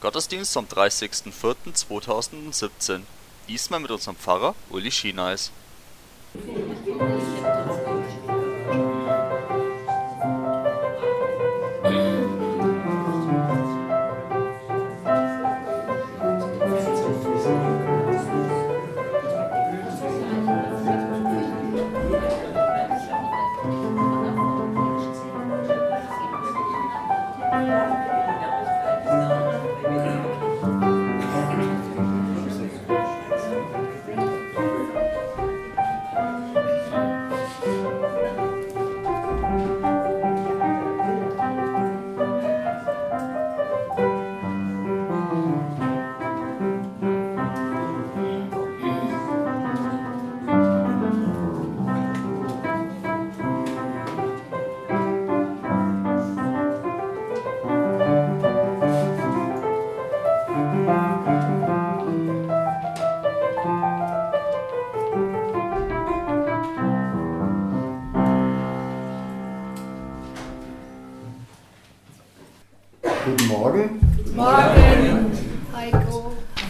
Gottesdienst am 30.04.2017. Diesmal mit unserem Pfarrer Uli Schieneis. Guten Morgen. Guten Morgen, Heiko.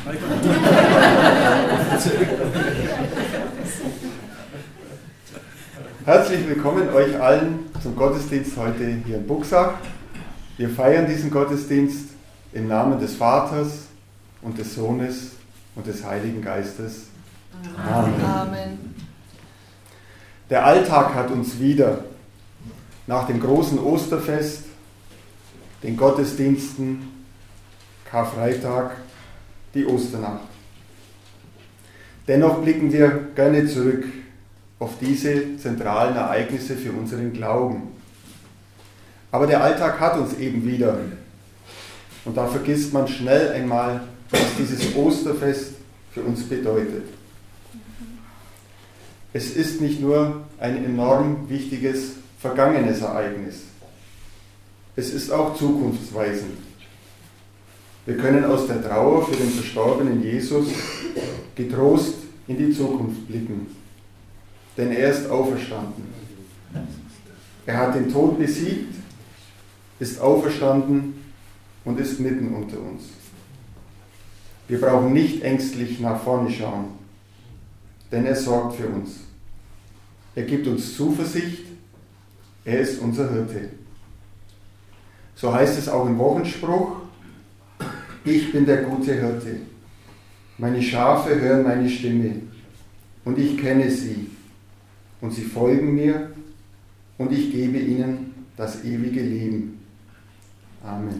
Herzlich willkommen euch allen zum Gottesdienst heute hier in Buxach. Wir feiern diesen Gottesdienst im Namen des Vaters und des Sohnes und des Heiligen Geistes. Amen. Amen. Der Alltag hat uns wieder nach dem großen Osterfest, den Gottesdiensten, Karfreitag, die Osternacht. Dennoch blicken wir gerne zurück auf diese zentralen Ereignisse für unseren Glauben. Aber der Alltag hat uns eben wieder. Und da vergisst man schnell einmal, was dieses Osterfest für uns bedeutet. Es ist nicht nur ein enorm wichtiges vergangenes Ereignis. Es ist auch zukunftsweisend. Wir können aus der Trauer für den verstorbenen Jesus getrost in die Zukunft blicken. Denn er ist auferstanden. Er hat den Tod besiegt, ist auferstanden und ist mitten unter uns. Wir brauchen nicht ängstlich nach vorne schauen, denn er sorgt für uns. Er gibt uns Zuversicht, er ist unser Hirte. So heißt es auch im Wochenspruch: Ich bin der gute Hirte. Meine Schafe hören meine Stimme und ich kenne sie und sie folgen mir und ich gebe ihnen das ewige Leben. Amen.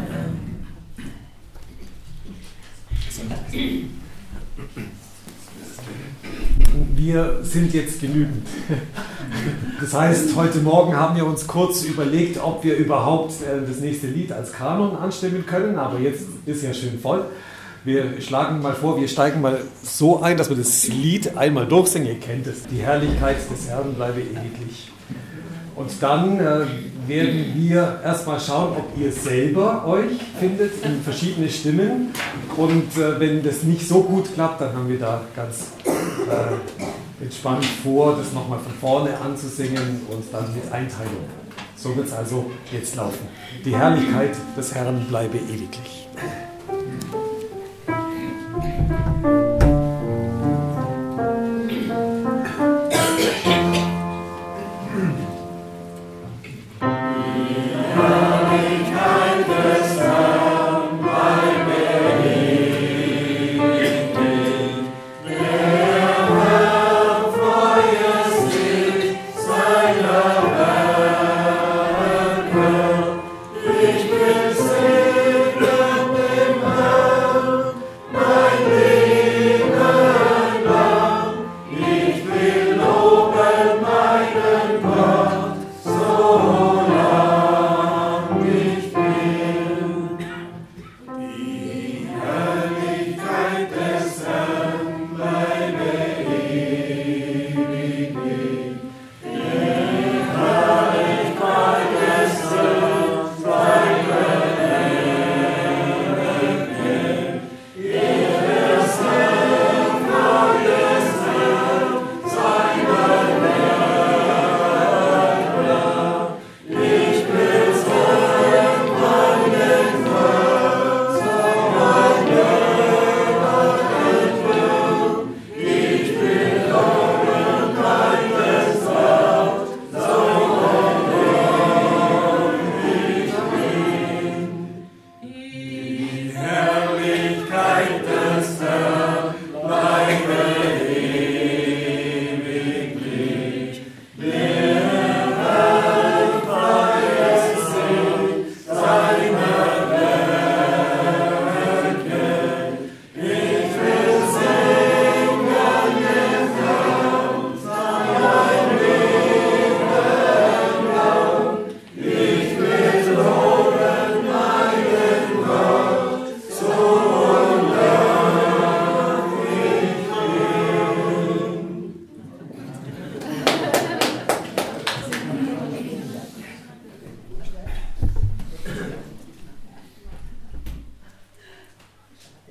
Wir sind jetzt genügend. Das heißt, heute Morgen haben wir uns kurz überlegt, ob wir überhaupt das nächste Lied als Kanon anstimmen können, aber jetzt ist ja schön voll. Wir schlagen mal vor, wir steigen mal so ein, dass wir das Lied einmal durchsingen. Ihr kennt es. Die Herrlichkeit des Herrn bleibe ewiglich. Und dann werden wir erstmal schauen, ob ihr selber euch findet in verschiedene Stimmen. Und wenn das nicht so gut klappt, dann haben wir da ganz entspannt vor, das nochmal von vorne anzusingen und dann mit Einteilung. So wird es also jetzt laufen. Die Herrlichkeit des Herrn bleibe ewiglich. Ich will segnen dem Herrn.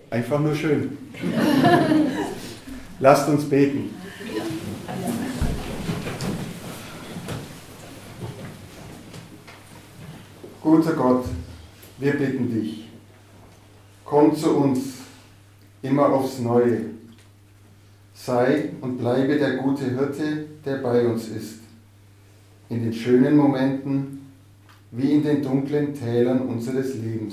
Einfach nur schön. Lasst uns beten. Guter Gott, wir bitten dich, komm zu uns immer aufs Neue. Sei und bleibe der gute Hirte, der bei uns ist. In den schönen Momenten wie in den dunklen Tälern unseres Lebens.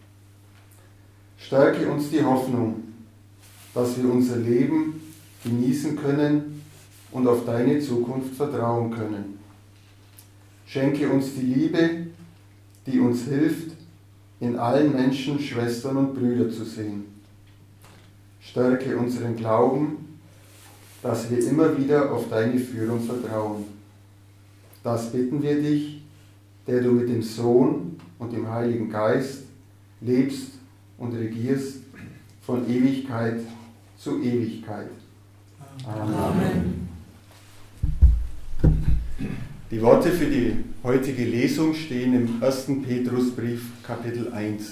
Stärke uns die Hoffnung, dass wir unser Leben genießen können und auf deine Zukunft vertrauen können. Schenke uns die Liebe, die uns hilft, in allen Menschen Schwestern und Brüder zu sehen. Stärke unseren Glauben, dass wir immer wieder auf deine Führung vertrauen. Das bitten wir dich, der du mit dem Sohn und dem Heiligen Geist lebst und regierst von Ewigkeit zu Ewigkeit. Amen. Die Worte für die heutige Lesung stehen im 1. Petrusbrief, Kapitel 1.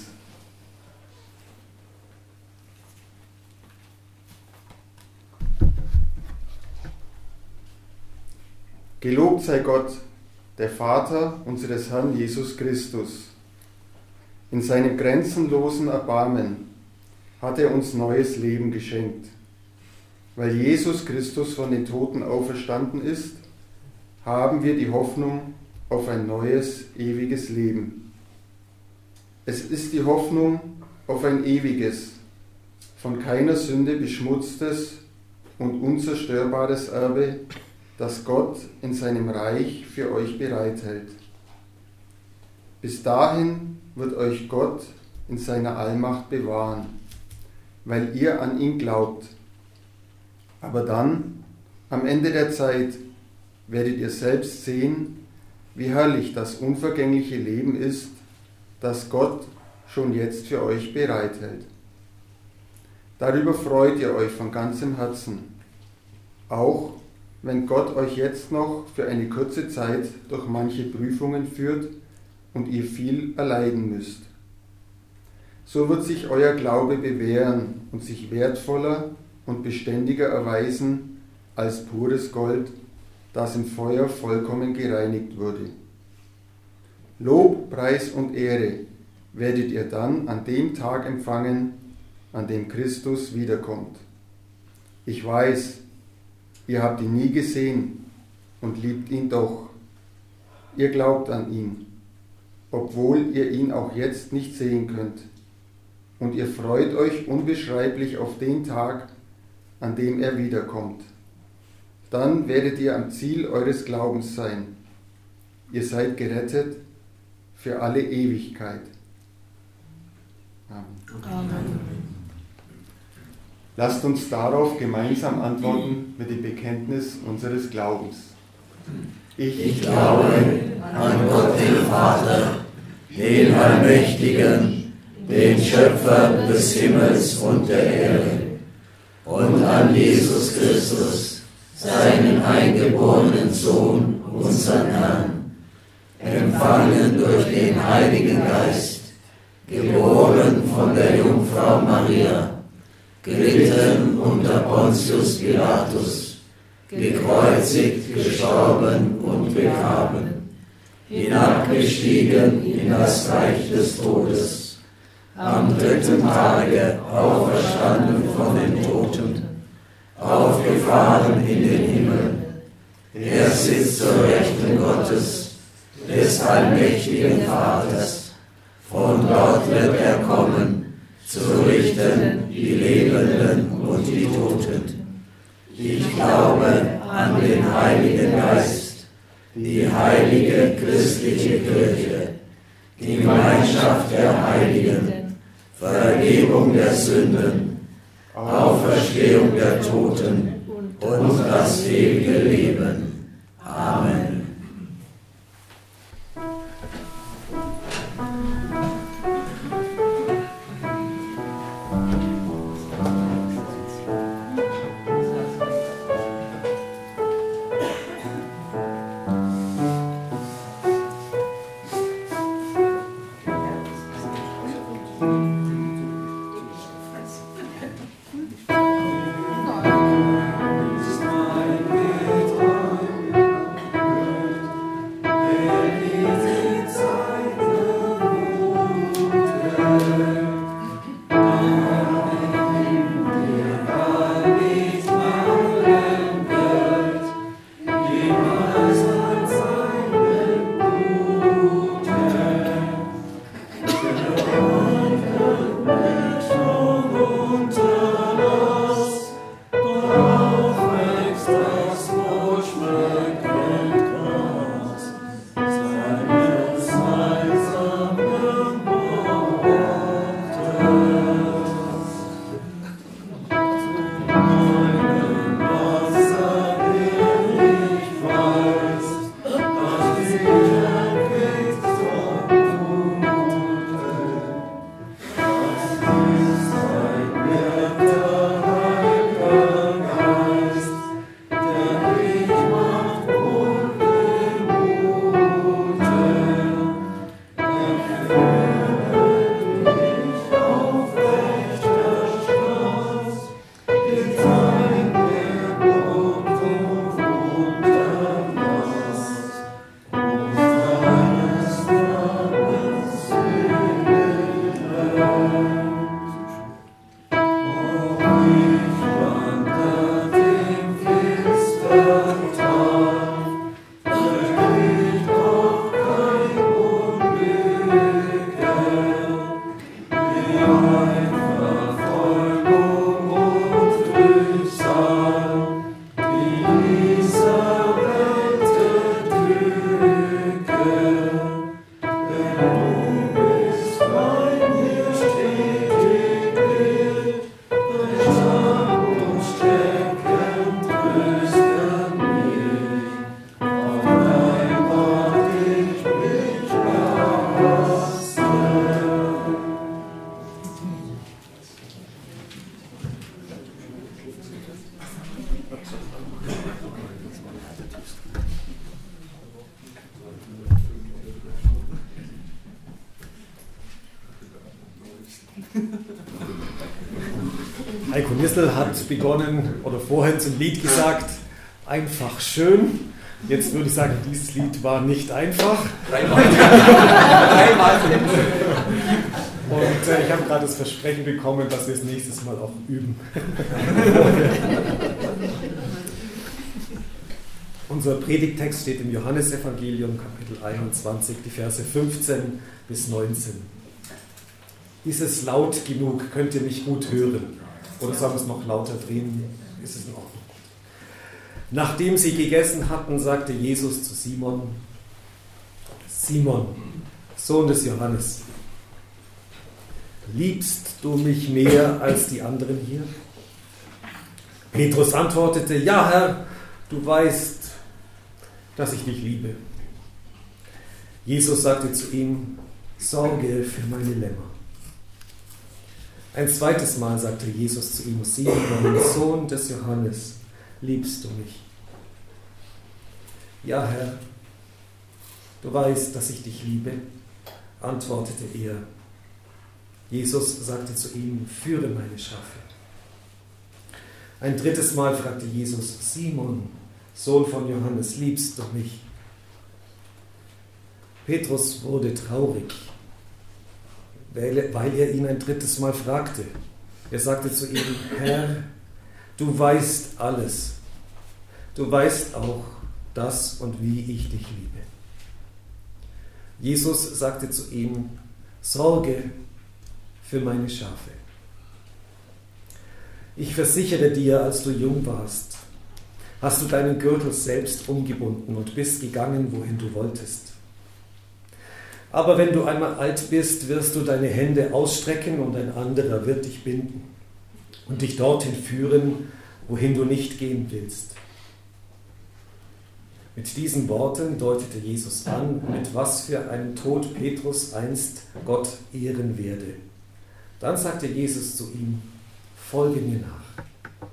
Gelobt sei Gott, der Vater unseres Herrn Jesus Christus. In seinem grenzenlosen Erbarmen hat er uns neues Leben geschenkt. Weil Jesus Christus von den Toten auferstanden ist, haben wir die Hoffnung auf ein neues, ewiges Leben. Es ist die Hoffnung auf ein ewiges, von keiner Sünde beschmutztes und unzerstörbares Erbe, das Gott in seinem Reich für euch bereithält. Bis dahin wird euch Gott in seiner Allmacht bewahren, weil ihr an ihn glaubt. Aber dann, am Ende der Zeit, werdet ihr selbst sehen, wie herrlich das unvergängliche Leben ist, das Gott schon jetzt für euch bereithält. Darüber freut ihr euch von ganzem Herzen, auch wenn Gott euch jetzt noch für eine kurze Zeit durch manche Prüfungen führt und ihr viel erleiden müsst. So wird sich euer Glaube bewähren und sich wertvoller und beständiger erweisen als pures Gold, das im Feuer vollkommen gereinigt wurde. Lob, Preis und Ehre werdet ihr dann an dem Tag empfangen, an dem Christus wiederkommt. Ich weiß, ihr habt ihn nie gesehen und liebt ihn doch. Ihr glaubt an ihn, obwohl ihr ihn auch jetzt nicht sehen könnt. Und ihr freut euch unbeschreiblich auf den Tag, an dem er wiederkommt. Dann werdet ihr am Ziel eures Glaubens sein. Ihr seid gerettet für alle Ewigkeit. Amen. Amen. Lasst uns darauf gemeinsam antworten mit dem Bekenntnis unseres Glaubens. Ich glaube an Gott, den Vater, den Allmächtigen, den Schöpfer des Himmels und der Erde, und an Jesus Christus, seinen eingeborenen Sohn, unseren Herrn, empfangen durch den Heiligen Geist, geboren von der Jungfrau Maria, gelitten unter Pontius Pilatus, gekreuzigt, gestorben und begraben, hinabgestiegen in das Reich des Todes, am dritten Tage auferstanden von den Toten, aufgefahren in den Himmel. Er sitzt zur Rechten Gottes, des allmächtigen Vaters. Von dort wird er kommen, zu richten die Lebenden und die Toten. Ich glaube an den Heiligen Geist, die heilige christliche Kirche, die Gemeinschaft der Heiligen, Vergebung der Sünden, Auferstehung der Toten und das ewige Leben. Amen. Heiko Nissel hat begonnen oder vorhin zum Lied gesagt, einfach schön. Jetzt würde ich sagen, dieses Lied war nicht einfach. Dreimal. Und ich habe gerade das Versprechen bekommen, dass wir es nächstes Mal auch üben. Unser Predigttext steht im Johannesevangelium, Kapitel 21, die Verse 15 bis 19. Ist es laut genug? Könnt ihr mich gut hören? Oder sollen wir es noch lauter drehen? Ist es in Ordnung? Nachdem sie gegessen hatten, sagte Jesus zu Simon: Simon, Sohn des Johannes, liebst du mich mehr als die anderen hier? Petrus antwortete: Ja, Herr, du weißt, dass ich dich liebe. Jesus sagte zu ihm: Sorge für meine Lämmer. Ein zweites Mal sagte Jesus zu ihm: Simon, Sohn des Johannes, liebst du mich? Ja, Herr, du weißt, dass ich dich liebe, antwortete er. Jesus sagte zu ihm: Führe meine Schafe. Ein drittes Mal fragte Jesus: Simon, Sohn von Johannes, liebst du mich? Petrus wurde traurig, weil er ihn ein drittes Mal fragte. Er sagte zu ihm: Herr, du weißt alles. Du weißt auch das und wie ich dich liebe. Jesus sagte zu ihm: Sorge für meine Schafe. Ich versichere dir, als du jung warst, hast du deinen Gürtel selbst umgebunden und bist gegangen, wohin du wolltest. Aber wenn du einmal alt bist, wirst du deine Hände ausstrecken und ein anderer wird dich binden und dich dorthin führen, wohin du nicht gehen willst. Mit diesen Worten deutete Jesus an, mit was für einem Tod Petrus einst Gott ehren werde. Dann sagte Jesus zu ihm: Folge mir nach.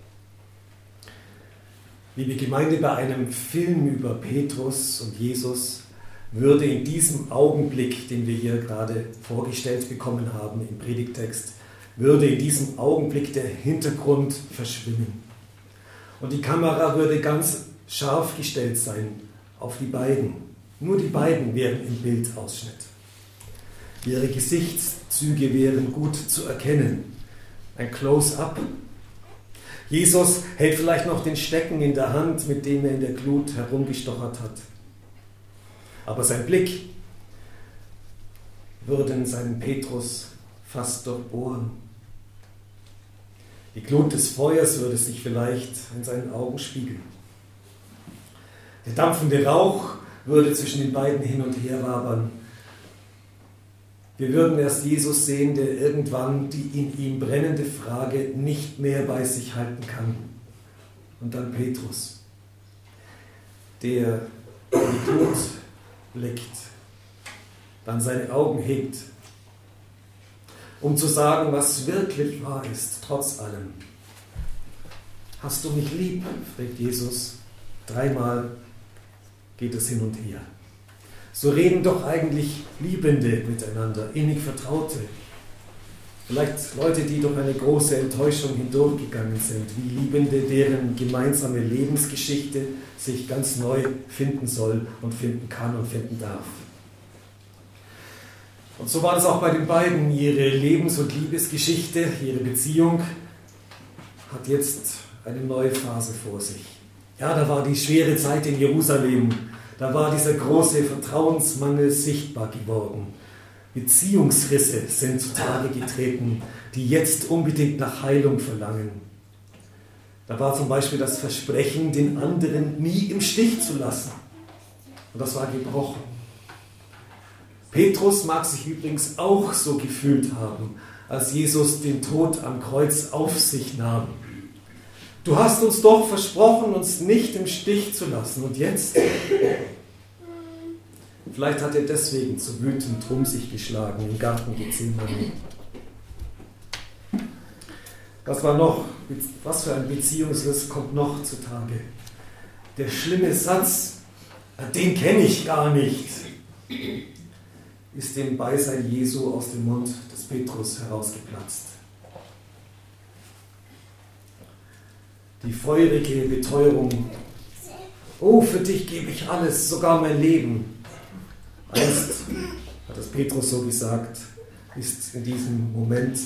Liebe Gemeinde, bei einem Film über Petrus und Jesus würde in diesem Augenblick, den wir hier gerade vorgestellt bekommen haben im Predigttext, würde in diesem Augenblick der Hintergrund verschwimmen. Und die Kamera würde ganz scharf gestellt sein auf die beiden. Nur die beiden wären im Bildausschnitt. Ihre Gesichtszüge wären gut zu erkennen. Ein Close-up. Jesus hält vielleicht noch den Stecken in der Hand, mit dem er in der Glut herumgestochert hat. Aber sein Blick würde seinen Petrus fast durchbohren. Die Glut des Feuers würde sich vielleicht in seinen Augen spiegeln. Der dampfende Rauch würde zwischen den beiden hin und her wabern. Wir würden erst Jesus sehen, der irgendwann die in ihm brennende Frage nicht mehr bei sich halten kann. Und dann Petrus, der in die Glut blickt, dann seine Augen hebt, um zu sagen, was wirklich wahr ist, trotz allem. Hast du mich lieb? Fragt Jesus. 3-mal geht es hin und her. So reden doch eigentlich Liebende miteinander, innig Vertraute. Vielleicht Leute, die durch eine große Enttäuschung hindurchgegangen sind, wie Liebende, deren gemeinsame Lebensgeschichte sich ganz neu finden soll und finden kann und finden darf. Und so war das auch bei den beiden. Ihre Lebens- und Liebesgeschichte, ihre Beziehung hat jetzt eine neue Phase vor sich. Ja, da war die schwere Zeit in Jerusalem. Da war dieser große Vertrauensmangel sichtbar geworden. Beziehungsrisse sind zutage getreten, die jetzt unbedingt nach Heilung verlangen. Da war zum Beispiel das Versprechen, den anderen nie im Stich zu lassen. Und das war gebrochen. Petrus mag sich übrigens auch so gefühlt haben, als Jesus den Tod am Kreuz auf sich nahm. Du hast uns doch versprochen, uns nicht im Stich zu lassen. Und jetzt? Vielleicht hat er deswegen so wütend um sich geschlagen im Garten Gethsemane. Was für ein Beziehungsriss kommt noch zutage? Der schlimme Satz, den kenne ich gar nicht, ist dem Beisein Jesu aus dem Mund des ist Petrus herausgeplatzt. Die feurige Beteuerung: Oh, für dich gebe ich alles, sogar mein Leben. Einst hat das Petrus so gesagt, ist in diesem Moment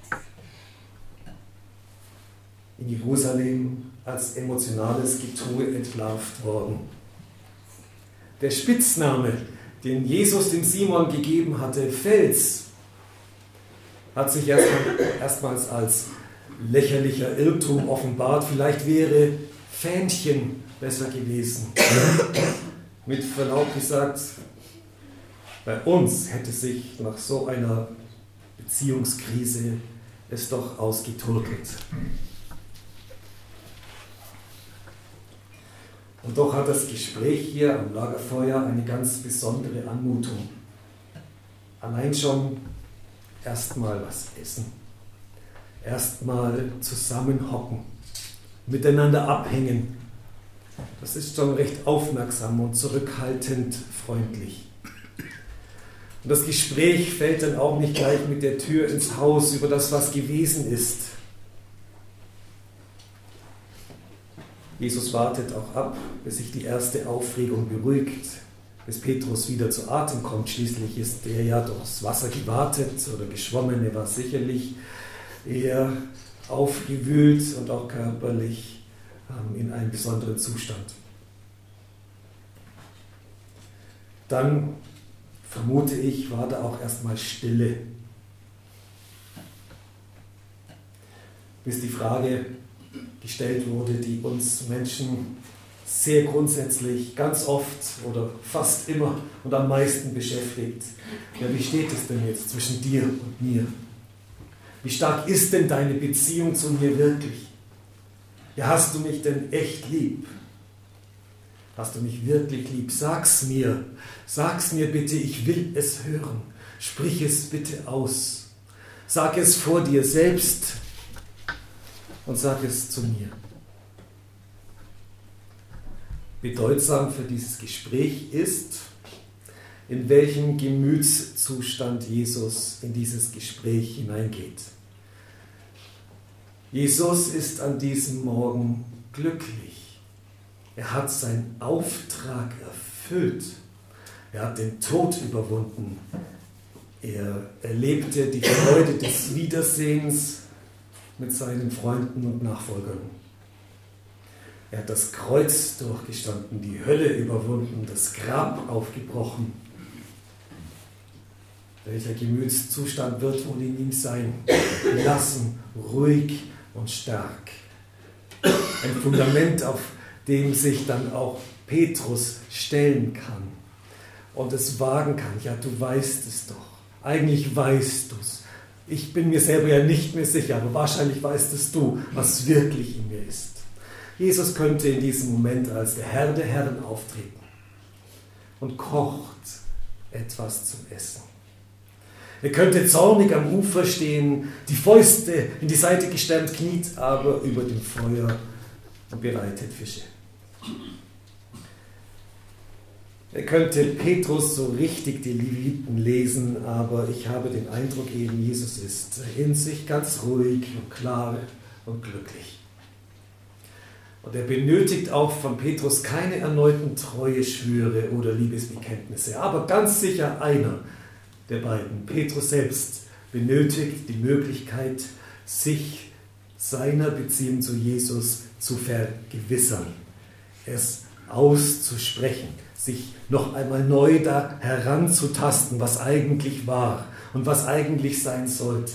in Jerusalem als emotionales Getue entlarvt worden. Der Spitzname, den Jesus dem Simon gegeben hatte, Fels, hat sich erstmals als lächerlicher Irrtum offenbart. Vielleicht wäre Fähnchen besser gewesen. Mit Verlaub gesagt, bei uns hätte sich nach so einer Beziehungskrise es doch ausgeturkelt. Und doch hat das Gespräch hier am Lagerfeuer eine ganz besondere Anmutung. Allein schon erstmal was essen, erstmal zusammenhocken, miteinander abhängen. Das ist schon recht aufmerksam und zurückhaltend freundlich. Und das Gespräch fällt dann auch nicht gleich mit der Tür ins Haus über das, was gewesen ist. Jesus wartet auch ab, bis sich die erste Aufregung beruhigt, bis Petrus wieder zu Atem kommt. Schließlich ist er ja durchs Wasser gewartet oder geschwommen. Er war sicherlich eher aufgewühlt und auch körperlich in einem besonderen Zustand. Dann, vermute ich, war da auch erstmal Stille, bis die Frage gestellt wurde, die uns Menschen sehr grundsätzlich, ganz oft oder fast immer und am meisten beschäftigt. Ja, wie steht es denn jetzt zwischen dir und mir? Wie stark ist denn deine Beziehung zu mir wirklich? Ja, hast du mich denn echt lieb? Hast du mich wirklich lieb? Sag's mir bitte, ich will es hören. Sprich es bitte aus. Sag es vor dir selbst und sag es zu mir. Bedeutsam für dieses Gespräch ist, in welchem Gemütszustand Jesus in dieses Gespräch hineingeht. Jesus ist an diesem Morgen glücklich. Er hat seinen Auftrag erfüllt. Er hat den Tod überwunden. Er erlebte die Freude des Wiedersehens mit seinen Freunden und Nachfolgern. Er hat das Kreuz durchgestanden, die Hölle überwunden, das Grab aufgebrochen. Welcher Gemütszustand wird wohl in ihm sein? Gelassen, ruhig und stark. Ein Fundament, auf dem sich dann auch Petrus stellen kann und es wagen kann. Ja, du weißt es doch. Eigentlich weißt du es. Ich bin mir selber ja nicht mehr sicher, aber wahrscheinlich weißt es du, was wirklich in mir ist. Jesus könnte in diesem Moment als der Herr der Herren auftreten und kocht etwas zum Essen. Er könnte zornig am Ufer stehen, die Fäuste in die Seite gestemmt, kniet aber über dem Feuer und bereitet Fische. Er könnte Petrus so richtig die Leviten lesen, aber ich habe den Eindruck eben, Jesus ist in sich ganz ruhig und klar und glücklich. Und er benötigt auch von Petrus keine erneuten Treueschwüre oder Liebesbekenntnisse, aber ganz sicher einer der beiden, Petrus selbst, benötigt die Möglichkeit, sich seiner Beziehung zu Jesus zu vergewissern, es auszusprechen, sich noch einmal neu da heranzutasten, was eigentlich war und was eigentlich sein sollte.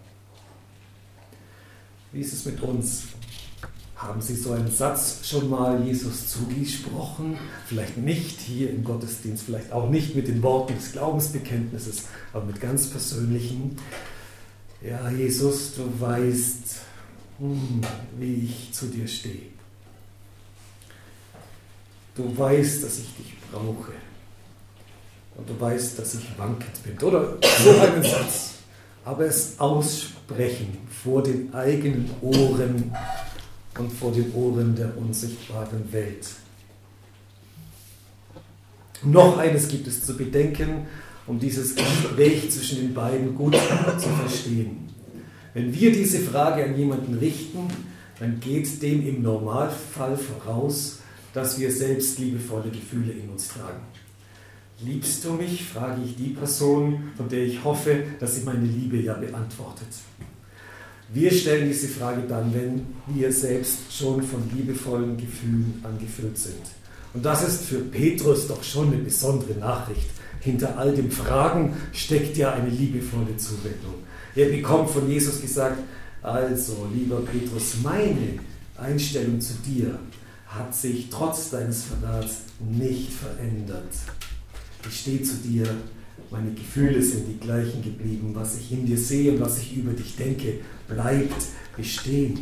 Wie ist es mit uns? Haben Sie so einen Satz schon mal Jesus zugesprochen? Vielleicht nicht hier im Gottesdienst, vielleicht auch nicht mit den Worten des Glaubensbekenntnisses, aber mit ganz persönlichen. Ja, Jesus, du weißt, wie ich zu dir stehe. Du weißt, dass ich dich brauche. Und du weißt, dass ich wankend bin. Oder so einen Satz. Aber es aussprechen vor den eigenen Ohren und vor den Ohren der unsichtbaren Welt. Noch eines gibt es zu bedenken, um dieses Gespräch zwischen den beiden gut zu verstehen. Wenn wir diese Frage an jemanden richten, dann geht dem im Normalfall voraus, dass wir selbst liebevolle Gefühle in uns tragen. Liebst du mich, frage ich die Person, von der ich hoffe, dass sie meine Liebe ja beantwortet. Wir stellen diese Frage dann, wenn wir selbst schon von liebevollen Gefühlen angefüllt sind. Und das ist für Petrus doch schon eine besondere Nachricht. Hinter all dem Fragen steckt ja eine liebevolle Zuwendung. Er bekommt von Jesus gesagt, also lieber Petrus, meine Einstellung zu dir hat sich trotz deines Verrats nicht verändert. Ich stehe zu dir, meine Gefühle sind die gleichen geblieben. Was ich in dir sehe und was ich über dich denke, bleibt bestehen.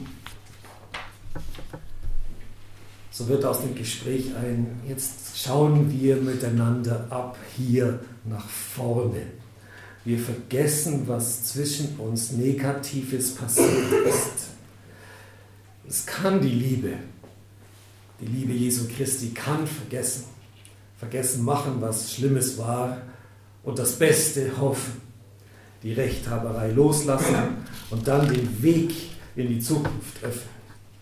So wird aus dem Gespräch jetzt schauen wir miteinander ab hier nach vorne. Wir vergessen, was zwischen uns Negatives passiert ist. Es kann die Liebe Jesu Christi kann vergessen machen, was Schlimmes war und das Beste hoffen, die Rechthaberei loslassen und dann den Weg in die Zukunft öffnen.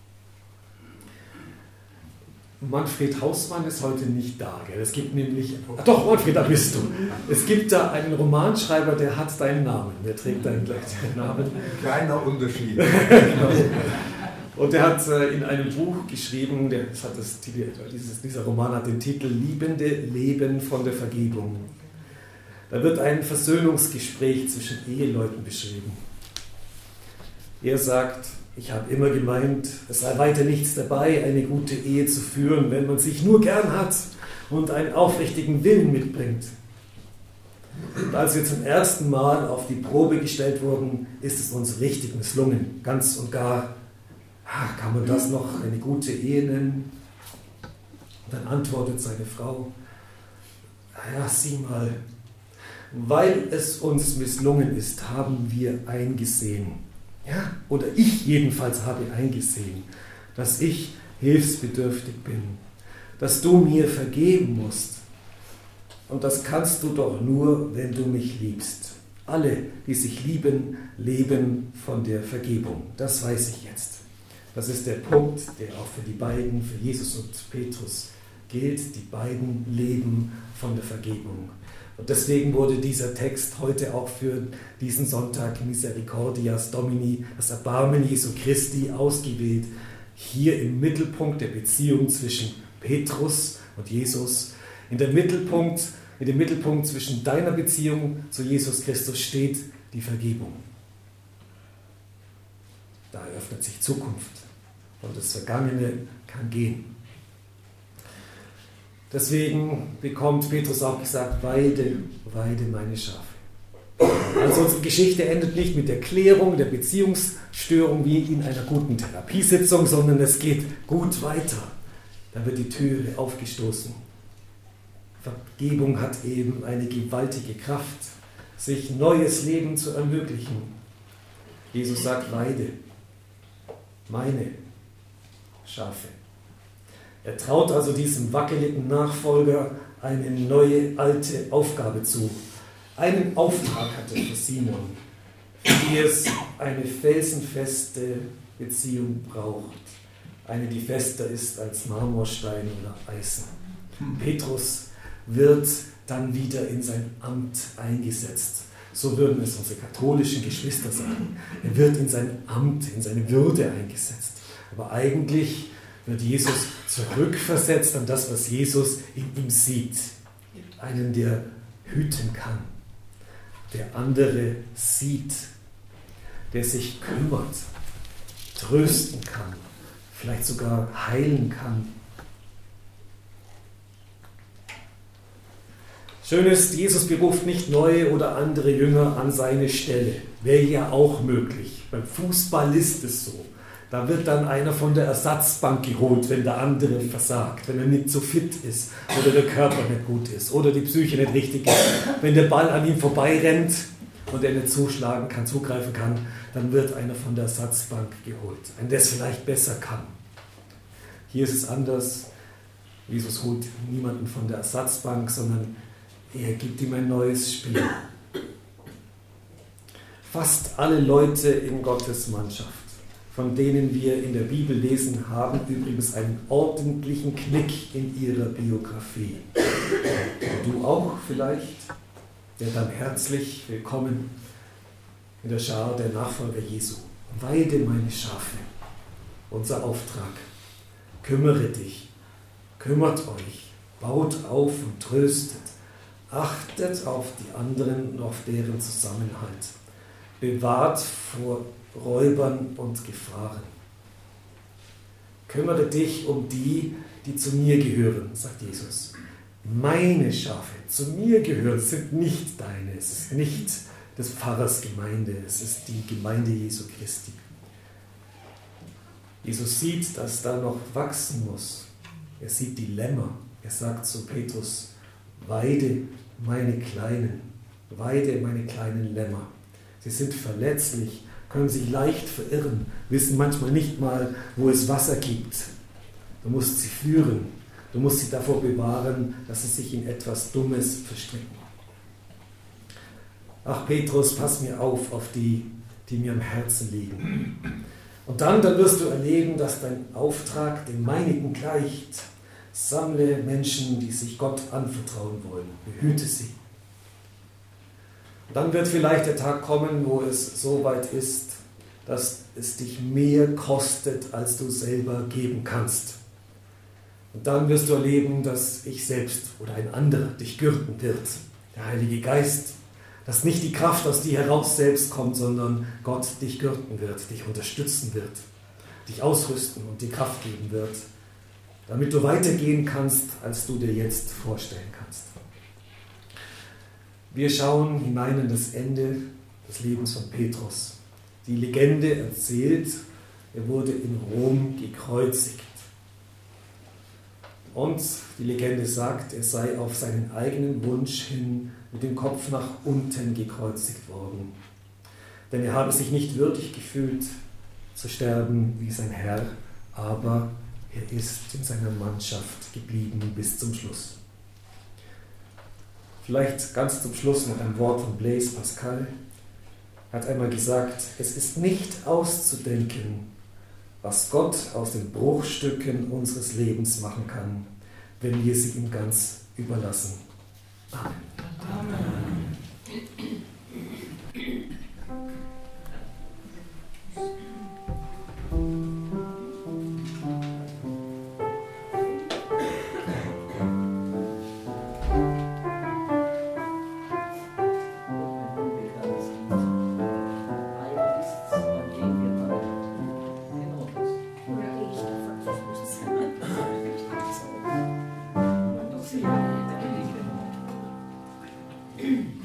Manfred Hausmann ist heute nicht da. Gell? Es gibt nämlich, doch Manfred, da bist du. Es gibt da einen Romanschreiber, der hat deinen Namen. Der trägt deinen gleichen Namen. Kleiner Unterschied. Genau. Und er hat in einem Buch geschrieben, dieser Roman hat den Titel Liebende leben von der Vergebung. Da wird ein Versöhnungsgespräch zwischen Eheleuten beschrieben. Er sagt, ich habe immer gemeint, es sei weiter nichts dabei, eine gute Ehe zu führen, wenn man sich nur gern hat und einen aufrichtigen Willen mitbringt. Und als wir zum ersten Mal auf die Probe gestellt wurden, ist es uns richtig misslungen, ganz und gar. Kann man das noch eine gute Ehe nennen? Und dann antwortet seine Frau, ja, sieh mal, weil es uns misslungen ist, haben wir eingesehen, ja, oder ich jedenfalls habe eingesehen, dass ich hilfsbedürftig bin, dass du mir vergeben musst. Und das kannst du doch nur, wenn du mich liebst. Alle, die sich lieben, leben von der Vergebung. Das weiß ich jetzt. Das ist der Punkt, der auch für die beiden, für Jesus und Petrus gilt. Die beiden leben von der Vergebung. Und deswegen wurde dieser Text heute auch für diesen Sonntag Misericordias Domini, das Erbarmen Jesu Christi, ausgewählt. Hier im Mittelpunkt der Beziehung zwischen Petrus und Jesus. In dem Mittelpunkt zwischen deiner Beziehung zu Jesus Christus steht die Vergebung. Da eröffnet sich Zukunft und das Vergangene kann gehen. Deswegen bekommt Petrus auch gesagt, weide meine Schafe. Also unsere Geschichte endet nicht mit der Klärung der Beziehungsstörung wie in einer guten Therapiesitzung, sondern es geht gut weiter. Da wird die Türe aufgestoßen. Vergebung hat eben eine gewaltige Kraft, sich neues Leben zu ermöglichen. Jesus sagt, weide meine Schafe. Er traut also diesem wackeligen Nachfolger eine neue, alte Aufgabe zu. Einen Auftrag hat er für Simon, für die es eine felsenfeste Beziehung braucht. Eine, die fester ist als Marmorstein oder Eisen. Petrus wird dann wieder in sein Amt eingesetzt. So würden es unsere katholischen Geschwister sagen. Er wird in sein Amt, in seine Würde eingesetzt. Aber eigentlich wird Jesus zurückversetzt an das, was Jesus in ihm sieht. Einen, der hüten kann, der andere sieht, der sich kümmert, trösten kann, vielleicht sogar heilen kann. Schön ist, Jesus beruft nicht neue oder andere Jünger an seine Stelle. Wäre ja auch möglich. Beim Fußball ist es so. Da wird dann einer von der Ersatzbank geholt, wenn der andere versagt, wenn er nicht so fit ist oder der Körper nicht gut ist oder die Psyche nicht richtig ist. Wenn der Ball an ihm vorbeirennt und er nicht zuschlagen kann, zugreifen kann, dann wird einer von der Ersatzbank geholt. Ein, der es vielleicht besser kann. Hier ist es anders. Jesus holt niemanden von der Ersatzbank, sondern Er gibt ihm ein neues Spiel. Fast alle Leute in Gottes Mannschaft, von denen wir in der Bibel lesen, haben übrigens einen ordentlichen Knick in ihrer Biografie. Du auch vielleicht? Ja, dann herzlich willkommen in der Schar der Nachfolger Jesu. Weide meine Schafe. Unser Auftrag. Kümmere dich, kümmert euch, baut auf und tröstet. Achtet auf die anderen und auf deren Zusammenhalt. Bewahrt vor Räubern und Gefahren. Kümmere dich um die, die zu mir gehören, sagt Jesus. Meine Schafe zu mir gehören, sind nicht deine. Es ist nicht des Pfarrers Gemeinde, es ist die Gemeinde Jesu Christi. Jesus sieht, dass da noch wachsen muss. Er sieht die Lämmer. Er sagt zu Petrus, weide meine kleinen Lämmer. Sie sind verletzlich, können sich leicht verirren, wissen manchmal nicht mal, wo es Wasser gibt. Du musst sie führen, du musst sie davor bewahren, dass sie sich in etwas Dummes verstricken. Ach Petrus, pass mir auf die mir am Herzen liegen. Und dann wirst du erleben, dass dein Auftrag dem meinigen gleicht. Sammle Menschen, die sich Gott anvertrauen wollen. Behüte sie. Und dann wird vielleicht der Tag kommen, wo es so weit ist, dass es dich mehr kostet, als du selber geben kannst. Und dann wirst du erleben, dass ich selbst oder ein anderer dich gürten wird. Der Heilige Geist, dass nicht die Kraft aus dir heraus selbst kommt, sondern Gott dich gürten wird, dich unterstützen wird, dich ausrüsten und dir Kraft geben wird, damit du weitergehen kannst, als du dir jetzt vorstellen kannst. Wir schauen hinein in das Ende des Lebens von Petrus. Die Legende erzählt, er wurde in Rom gekreuzigt. Und die Legende sagt, er sei auf seinen eigenen Wunsch hin mit dem Kopf nach unten gekreuzigt worden. Denn er habe sich nicht würdig gefühlt, zu sterben wie sein Herr, aber er ist in seiner Mannschaft geblieben bis zum Schluss. Vielleicht ganz zum Schluss noch ein Wort von Blaise Pascal. Er hat einmal gesagt, es ist nicht auszudenken, was Gott aus den Bruchstücken unseres Lebens machen kann, wenn wir sie ihm ganz überlassen. Amen. Amen. Thank you.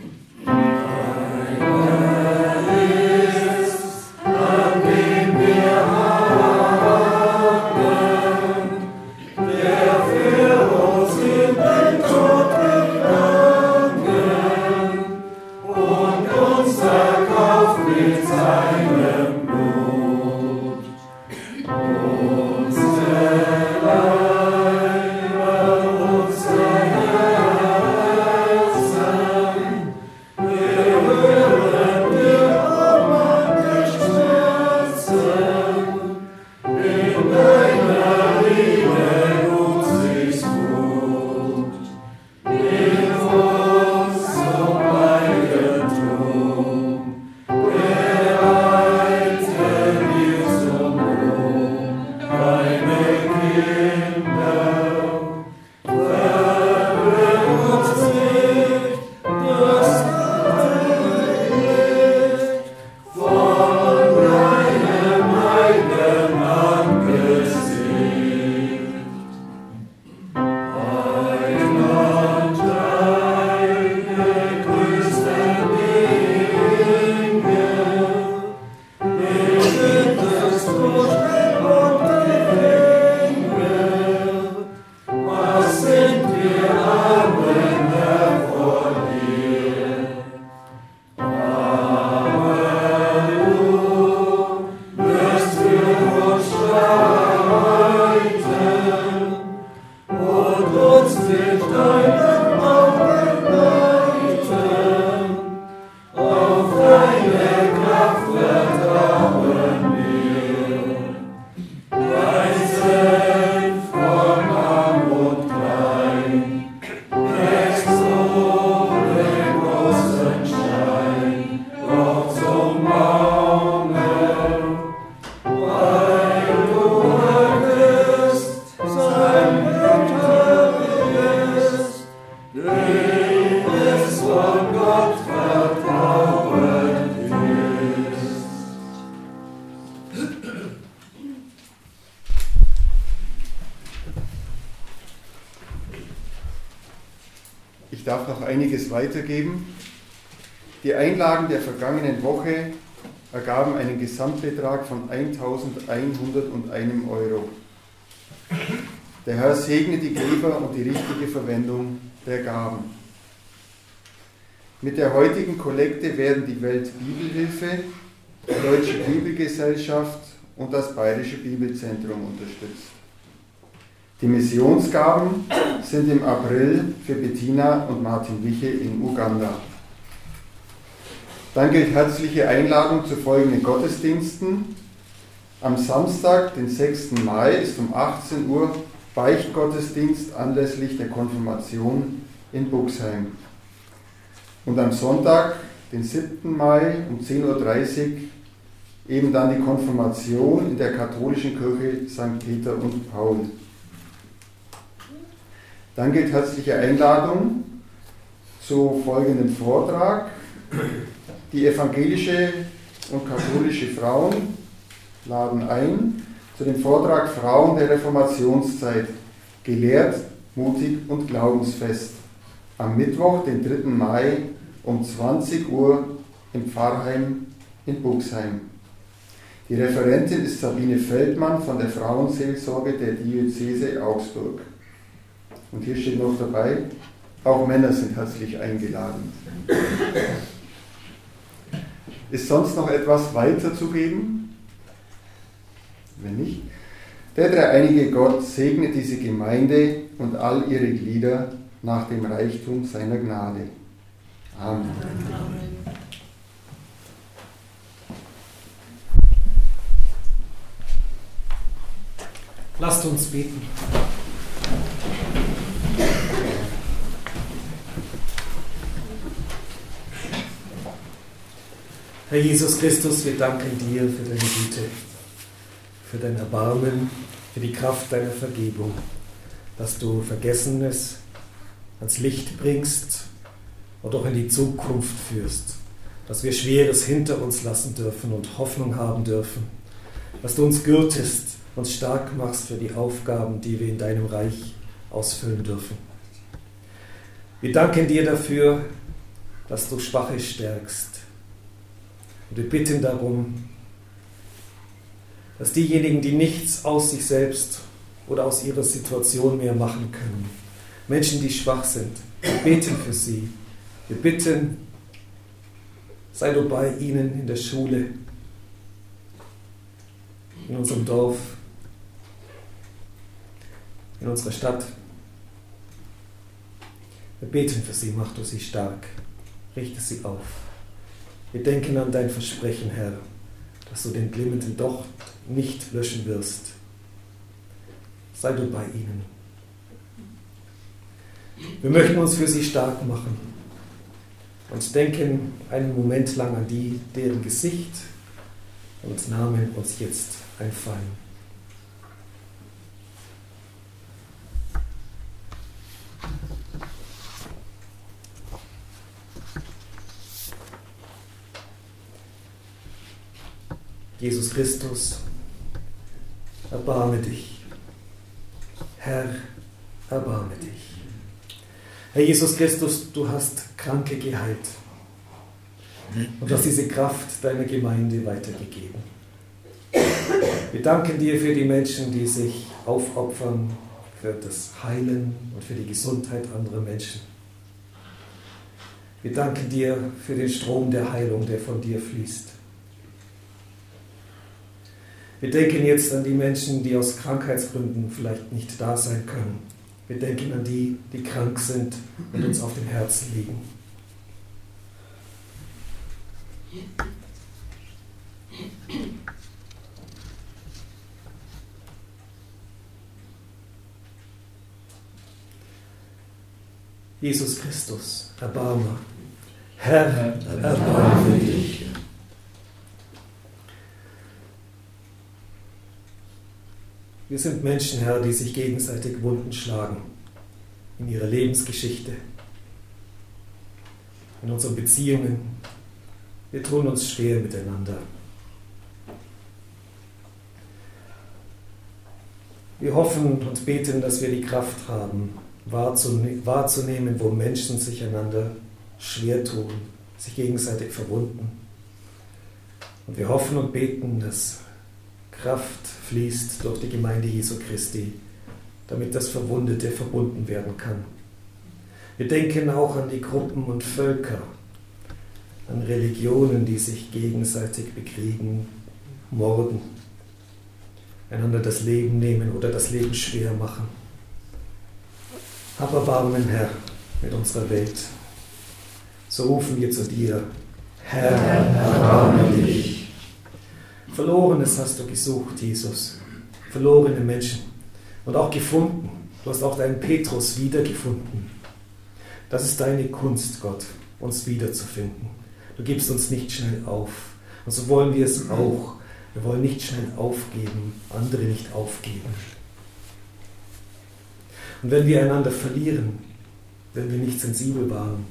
Ich darf noch einiges weitergeben. Die Einlagen der vergangenen Woche ergaben einen Gesamtbetrag von 1.101 Euro. Der Herr segne die Geber und die richtige Verwendung der Gaben. Mit der heutigen Kollekte werden die Weltbibelhilfe, die Deutsche Bibelgesellschaft und das Bayerische Bibelzentrum unterstützt. Die Missionsgaben sind im April für Bettina und Martin Wiche in Uganda. Dann gilt herzliche Einladung zu folgenden Gottesdiensten. Am Samstag, den 6. Mai, ist um 18 Uhr Beichtgottesdienst anlässlich der Konfirmation in Buxheim. Und am Sonntag, den 7. Mai, um 10.30 Uhr, eben dann die Konfirmation in der katholischen Kirche St. Peter und Paul. Dann gilt herzliche Einladung zu folgendem Vortrag. Die evangelische und katholische Frauen laden ein zu dem Vortrag Frauen der Reformationszeit, gelehrt, mutig und glaubensfest. Am Mittwoch, den 3. Mai um 20 Uhr im Pfarrheim in Buxheim. Die Referentin ist Sabine Feldmann von der Frauenseelsorge der Diözese Augsburg. Und hier steht noch dabei, auch Männer sind herzlich eingeladen. Ist sonst noch etwas weiterzugeben? Wenn nicht, der dreieinige Gott segne diese Gemeinde und all ihre Glieder nach dem Reichtum seiner Gnade. Amen. Lasst uns beten. Herr Jesus Christus, wir danken dir für deine Güte, für dein Erbarmen, für die Kraft deiner Vergebung, dass du Vergessenes ans Licht bringst und auch in die Zukunft führst, dass wir Schweres hinter uns lassen dürfen und Hoffnung haben dürfen, dass du uns gürtest, uns stark machst für die Aufgaben, die wir in deinem Reich ausfüllen dürfen. Wir danken dir dafür, dass du Schwache stärkst. Und wir bitten darum, dass diejenigen, die nichts aus sich selbst oder aus ihrer Situation mehr machen können, Menschen, die schwach sind, wir beten für sie. Wir bitten, sei du bei ihnen in der Schule, in unserem Dorf, in unserer Stadt. Wir beten für sie, mach du sie stark, richte sie auf. Wir denken an dein Versprechen, Herr, dass du den glimmenden Docht nicht löschen wirst. Sei du bei ihnen. Wir möchten uns für sie stark machen und denken einen Moment lang an die, deren Gesicht und Namen uns jetzt einfallen. Jesus Christus, erbarme dich. Herr, erbarme dich. Herr Jesus Christus, du hast Kranke geheilt und hast diese Kraft deiner Gemeinde weitergegeben. Wir danken dir für die Menschen, die sich aufopfern für das Heilen und für die Gesundheit anderer Menschen. Wir danken dir für den Strom der Heilung, der von dir fließt. Wir denken jetzt an die Menschen, die aus Krankheitsgründen vielleicht nicht da sein können. Wir denken an die, die krank sind und uns auf dem Herzen liegen. Jesus Christus, erbarme. Herr, erbarme dich. Wir sind Menschen, Herr, die sich gegenseitig Wunden schlagen in ihrer Lebensgeschichte, in unseren Beziehungen. Wir tun uns schwer miteinander. Wir hoffen und beten, dass wir die Kraft haben, wahrzunehmen, wo Menschen sich einander schwer tun, sich gegenseitig verwunden. Und wir hoffen und beten, dass Kraft fließt durch die Gemeinde Jesu Christi, damit das Verwundete verbunden werden kann. Wir denken auch an die Gruppen und Völker, an Religionen, die sich gegenseitig bekriegen, morden, einander das Leben nehmen oder das Leben schwer machen. Hab Erbarmen, Herr, mit unserer Welt. So rufen wir zu dir, Herr, erbarme dich. Verlorenes hast du gesucht, Jesus. Verlorene Menschen. Und auch gefunden. Du hast auch deinen Petrus wiedergefunden. Das ist deine Kunst, Gott, uns wiederzufinden. Du gibst uns nicht schnell auf. Und so wollen wir es auch. Wir wollen nicht schnell aufgeben, andere nicht aufgeben. Und wenn wir einander verlieren, wenn wir nicht sensibel waren,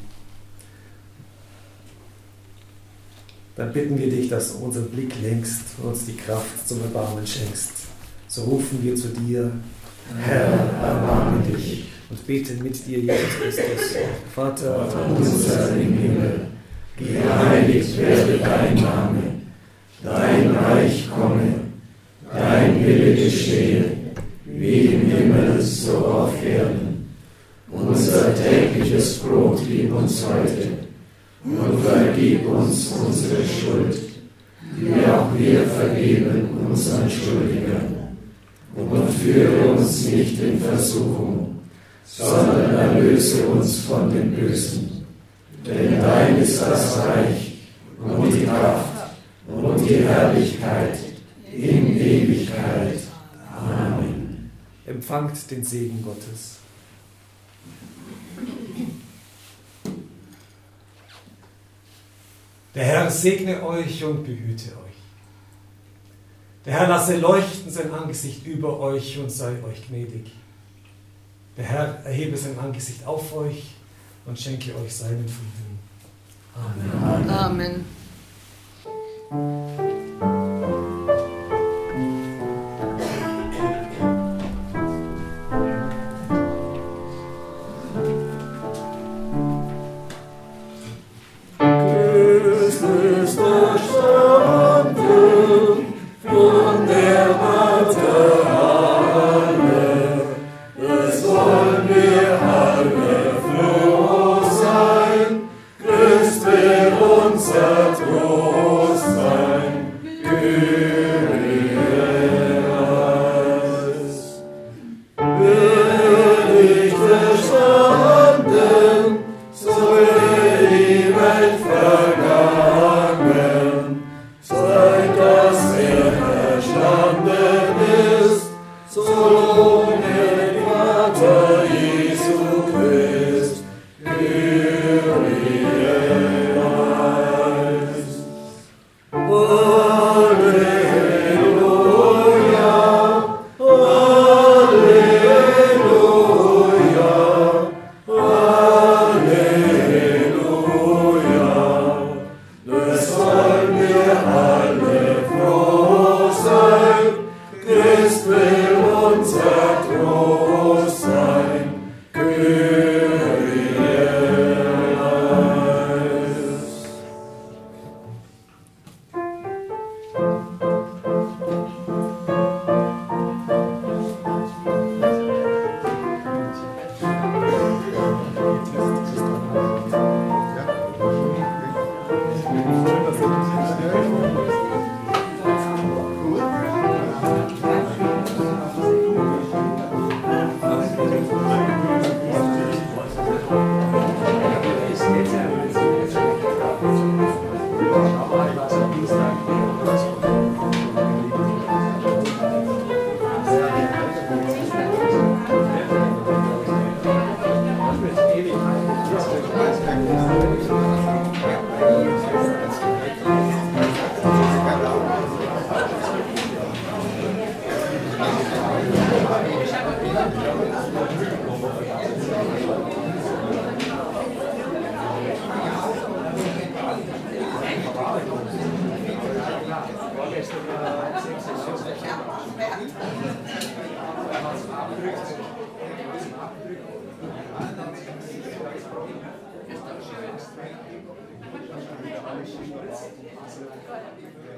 dann bitten wir dich, dass du unseren Blick lenkst und uns die Kraft zum Erbarmen schenkst. So rufen wir zu dir, Herr, erbarme dich, und beten mit dir, Jesus Christus. Vater unser im Himmel, geheiligt werde dein Name, dein Reich komme, dein Wille geschehe, wie im Himmel, so auf Erden. Unser tägliches Brot gib uns heute und vergib uns unsere Schuld, wie auch wir vergeben unseren Schuldigern. Und führe uns nicht in Versuchung, sondern erlöse uns von dem Bösen. Denn dein ist das Reich und die Kraft und die Herrlichkeit in Ewigkeit. Amen. Empfangt den Segen Gottes. Der Herr segne euch und behüte euch. Der Herr lasse leuchten sein Angesicht über euch und sei euch gnädig. Der Herr erhebe sein Angesicht auf euch und schenke euch seinen Frieden. Amen. Amen. Erwartung.